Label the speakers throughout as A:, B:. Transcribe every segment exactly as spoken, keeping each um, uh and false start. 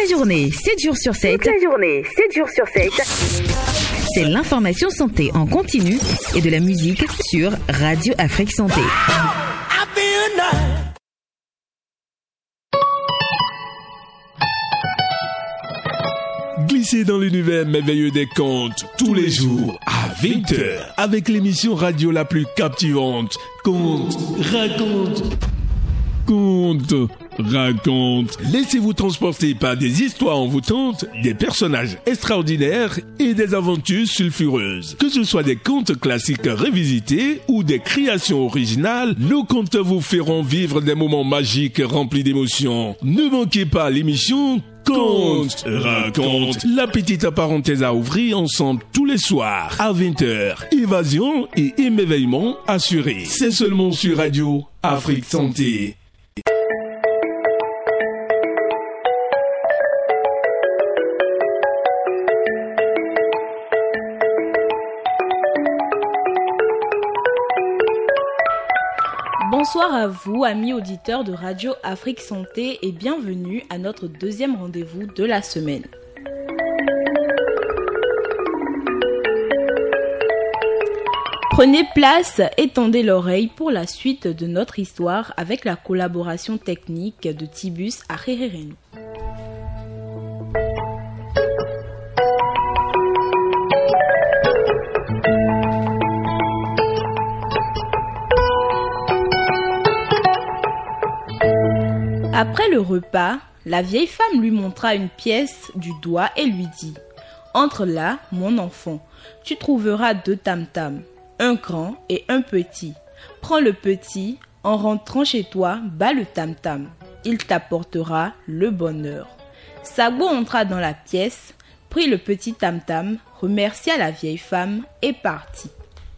A: la journée, sept jours sur sept.
B: Toute la journée, sept jours sur sept.
A: C'est l'information santé en continu et de la musique sur Radio Afrique Santé.
C: Glissez dans l'univers merveilleux des contes tous les jours à vingt heures avec l'émission radio la plus captivante. Conte, raconte, conte, raconte. Laissez-vous transporter par des histoires envoûtantes, des personnages extraordinaires et des aventures sulfureuses. Que ce soit des contes classiques révisités ou des créations originales, nos contes vous feront vivre des moments magiques remplis d'émotions. Ne manquez pas l'émission Conte, raconte, la petite parenthèse à ouvrir ensemble tous les soirs à vingt heures. Évasion et émerveillement assurés. C'est seulement sur Radio Afrique Santé.
D: Bonsoir à vous, amis auditeurs de Radio Afrique Santé, et bienvenue à notre deuxième rendez-vous de la semaine. Prenez place et tendez l'oreille pour la suite de notre histoire avec la collaboration technique de Tibus Ahererenu. Après le repas, la vieille femme lui montra une pièce du doigt et lui dit « Entre là, mon enfant, tu trouveras deux tam-tams, un grand et un petit. Prends le petit, en rentrant chez toi, bats le tam-tam. Il t'apportera le bonheur. » Sagbo entra dans la pièce, prit le petit tam-tam, remercia la vieille femme et partit.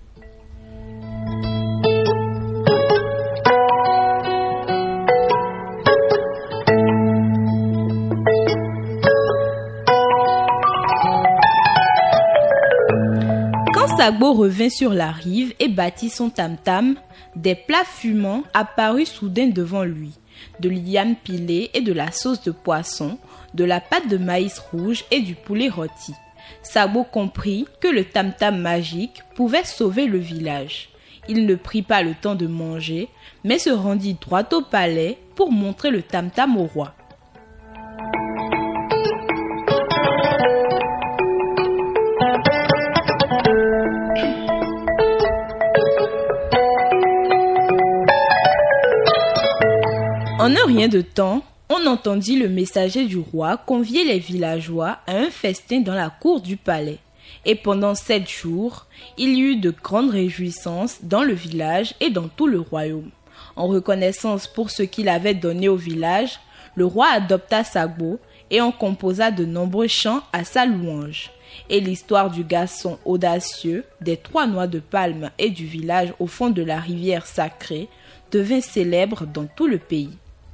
D: Sagbo revint sur la rive et battit son tam-tam. Des plats fumants apparurent soudain devant lui. De l'yam pilé et de la sauce de poisson, de la pâte de maïs rouge et du poulet rôti. Sagbo comprit que le tam-tam magique pouvait sauver le village. Il ne prit pas le temps de manger, mais se rendit droit au palais pour montrer le tam-tam au roi. En un rien de temps, on entendit le messager du roi convier les villageois à un festin dans la cour du palais. Et pendant sept jours, il y eut de grandes réjouissances dans le village et dans tout le royaume. En reconnaissance pour ce qu'il avait donné au village, le roi adopta Sagbo et en composa de nombreux chants à sa louange. Et l'histoire du garçon audacieux, des trois noix de palme et du village au fond de la rivière sacrée devint célèbre dans tout le pays.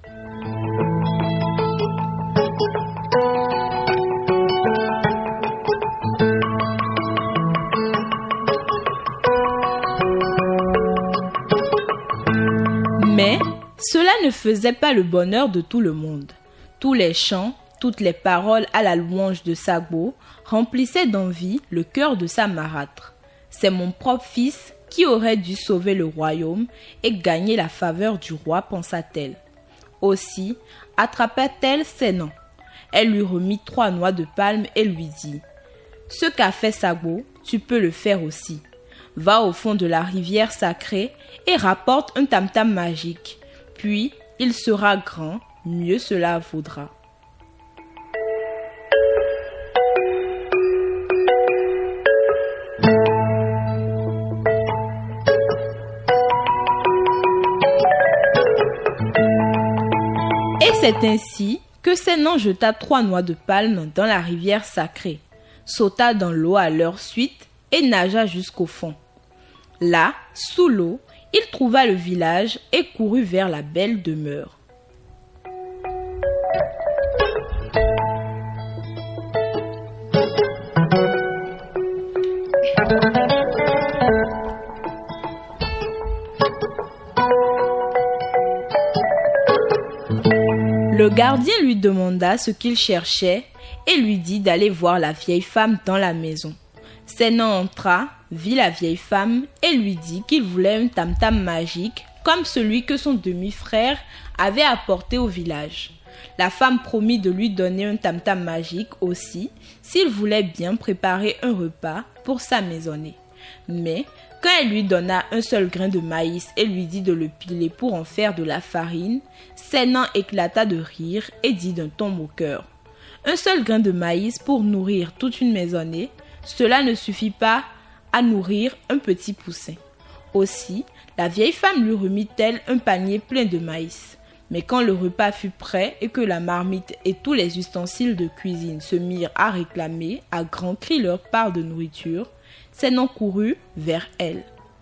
D: Mais cela ne faisait pas le bonheur de tout le monde. Tous les chants, toutes les paroles à la louange de Sagbo remplissaient d'envie le cœur de sa marâtre. C'est mon propre fils qui aurait dû sauver le royaume et gagner la faveur du roi, pensa-t-elle. Aussi attrapa-t-elle Sénan. Elle lui remit trois noix de palme et lui dit « Ce qu'a fait Sagbo, tu peux le faire aussi. Va au fond de la rivière sacrée et rapporte un tam-tam magique. Puis, il sera grand, mieux cela vaudra. » Et c'est ainsi que Sénan jeta trois noix de palme dans la rivière sacrée, sauta dans l'eau à leur suite et nagea jusqu'au fond. Là, sous l'eau, il trouva le village et courut vers la belle demeure. Le Le gardien lui demanda ce qu'il cherchait et lui dit d'aller voir la vieille femme dans la maison. Sénan entra, vit la vieille femme et lui dit qu'il voulait un tam-tam magique comme celui que son demi-frère avait apporté au village. La femme promit de lui donner un tam-tam magique aussi s'il voulait bien préparer un repas pour sa maisonnée. Mais quand elle lui donna un seul grain de maïs et lui dit de le piler pour en faire de la farine, Sénan éclata de rire et dit d'un ton moqueur: « Un seul grain de maïs pour nourrir toute une maisonnée, cela ne suffit pas à nourrir un petit poussin. » Aussi, la vieille femme lui remit-elle un panier plein de maïs. Mais quand le repas fut prêt et que la marmite et tous les ustensiles de cuisine se mirent à réclamer à grands cris leur part de nourriture, Sénan courut vers elle.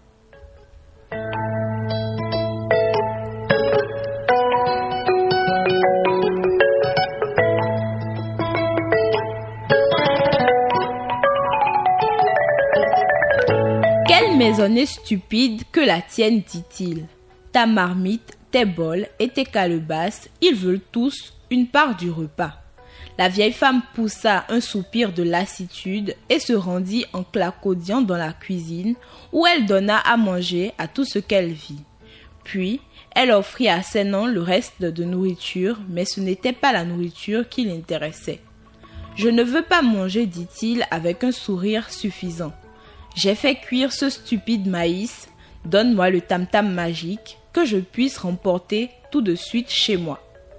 D: Quelle maisonnée stupide que la tienne, dit-il. Ta marmite, tes bols et tes calebasses, ils veulent tous une part du repas. La vieille femme poussa un soupir de lassitude et se rendit en claquaudiant dans la cuisine où elle donna à manger à tout ce qu'elle vit. Puis, elle offrit à Sénan le reste de nourriture, mais ce n'était pas la nourriture qui l'intéressait. « Je ne veux pas manger, dit-il avec un sourire suffisant. J'ai fait cuire ce stupide maïs, donne-moi le tam-tam magique que je puisse remporter tout de suite chez moi. »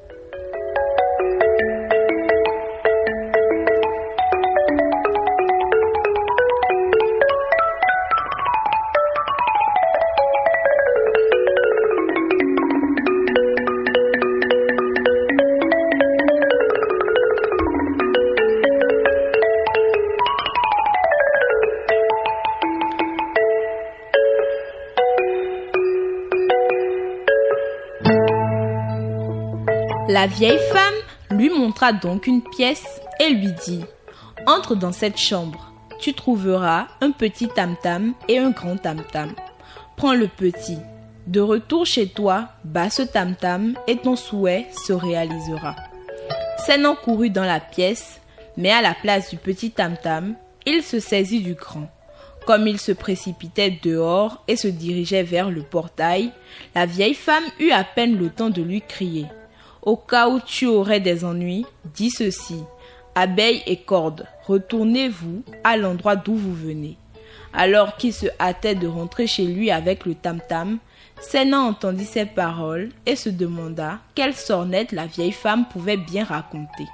D: La vieille femme lui montra donc une pièce et lui dit: « Entre dans cette chambre, tu trouveras un petit tam-tam et un grand tam-tam. Prends le petit. De retour chez toi, bats ce tam-tam et ton souhait se réalisera. » Sénan courut dans la pièce, mais à la place du petit tam-tam, il se saisit du grand. Comme il se précipitait dehors et se dirigeait vers le portail, la vieille femme eut à peine le temps de lui crier: « Au cas où tu aurais des ennuis, dis ceci: abeilles et cordes, retournez-vous à l'endroit d'où vous venez. » Alors qu'il se hâtait de rentrer chez lui avec le tam-tam, Sénan entendit ces paroles et se demanda quelle sornette la vieille femme pouvait bien raconter.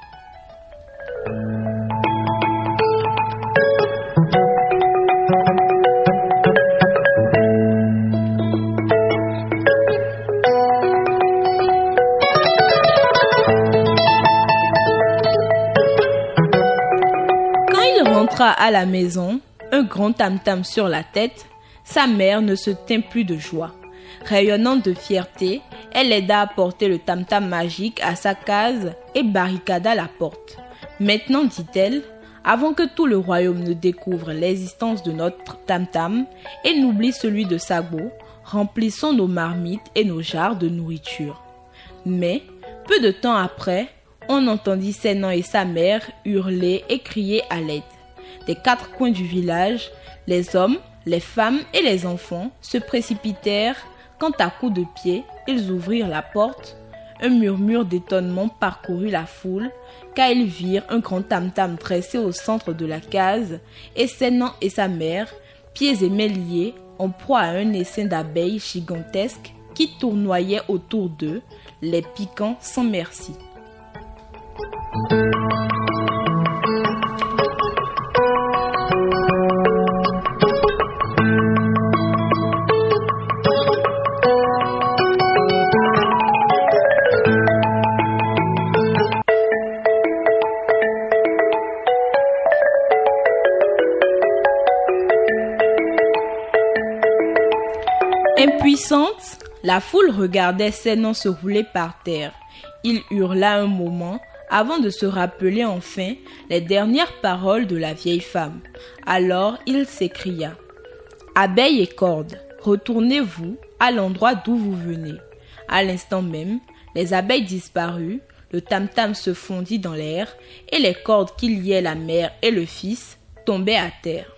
D: À la maison, un grand tam-tam sur la tête, sa mère ne se tint plus de joie. Rayonnante de fierté, elle aida à porter le tam-tam magique à sa case et barricada la porte. Maintenant, dit-elle, avant que tout le royaume ne découvre l'existence de notre tam-tam et n'oublie celui de Sagbo, remplissons nos marmites et nos jarres de nourriture. Mais, peu de temps après, on entendit Sénan et sa mère hurler et crier à l'aide. Des quatre coins du village, les hommes, les femmes et les enfants se précipitèrent quand à coups de pied, ils ouvrirent la porte. Un murmure d'étonnement parcourut la foule car ils virent un grand tam-tam dressé au centre de la case et Sénan et sa mère, pieds et mains liés, en proie à un essaim d'abeilles gigantesques qui tournoyaient autour d'eux, les piquant sans merci. Impuissante, la foule regardait Sénan se rouler par terre. Il hurla un moment avant de se rappeler enfin les dernières paroles de la vieille femme. Alors il s'écria: « Abeilles et cordes, retournez-vous à l'endroit d'où vous venez. » À l'instant même, les abeilles disparurent, Le tam-tam se fondit dans l'air et les cordes qui liaient la mère et le fils tombaient à terre.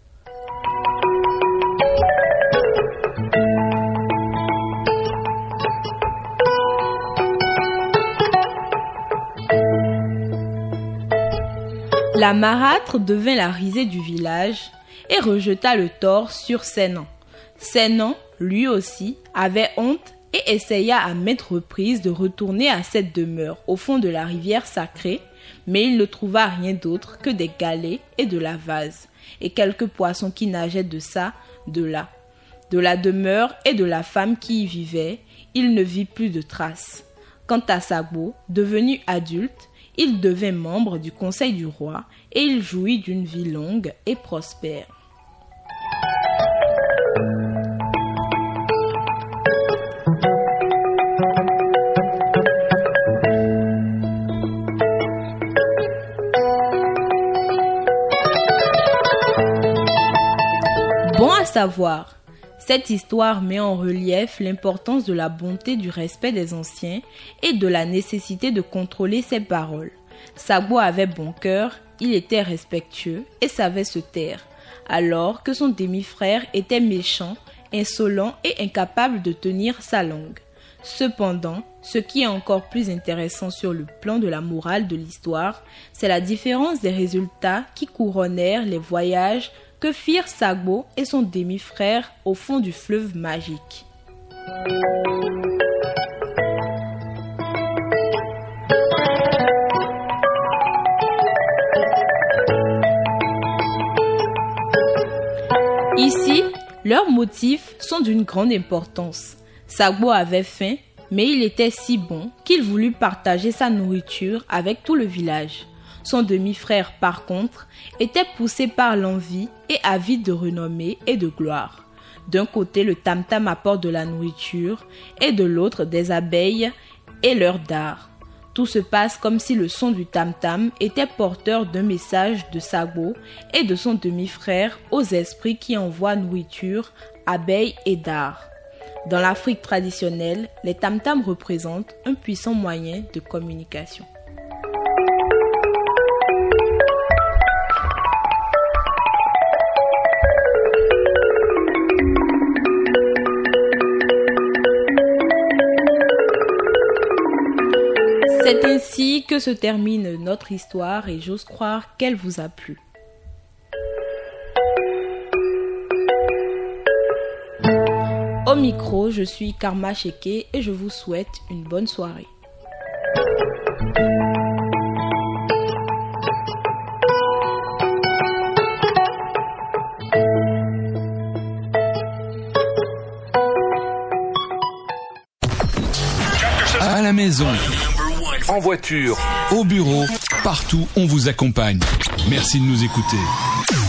D: La marâtre devint la risée du village et rejeta le tort sur Sénan. Sénan, lui aussi, avait honte et essaya à maintes reprises de retourner à cette demeure au fond de la rivière sacrée, mais il ne trouva rien d'autre que des galets et de la vase, et quelques poissons qui nageaient de ça, de là. De la demeure et de la femme qui y vivait, il ne vit plus de traces. Quant à Sagbo, devenu adulte, il devint membre du conseil du roi et il jouit d'une vie longue et prospère. Bon à savoir, cette histoire met en relief l'importance de la bonté du respect des anciens et de la nécessité de contrôler ses paroles. Sagbo avait bon cœur, il était respectueux et savait se taire, alors que son demi-frère était méchant, insolent et incapable de tenir sa langue. Cependant, ce qui est encore plus intéressant sur le plan de la morale de l'histoire, c'est la différence des résultats qui couronnèrent les voyages que firent Sagbo et son demi-frère au fond du fleuve magique. Ici, leurs motifs sont d'une grande importance. Sagbo avait faim, mais il était si bon qu'il voulut partager sa nourriture avec tout le village. Son demi-frère, par contre, était poussé par l'envie et avide de renommée et de gloire. D'un côté, le tam-tam apporte de la nourriture et de l'autre des abeilles et leur dard. Tout se passe comme si le son du tam-tam était porteur d'un message de Sagbo et de son demi-frère aux esprits qui envoient nourriture, abeilles et dard. Dans l'Afrique traditionnelle, les tam-tams représentent un puissant moyen de communication. C'est ainsi que se termine notre histoire et j'ose croire qu'elle vous a plu. Au micro, je suis Karma Cheke et je vous souhaite une bonne soirée.
E: À la maison,
F: en voiture,
E: au bureau, partout on vous accompagne. Merci de nous écouter.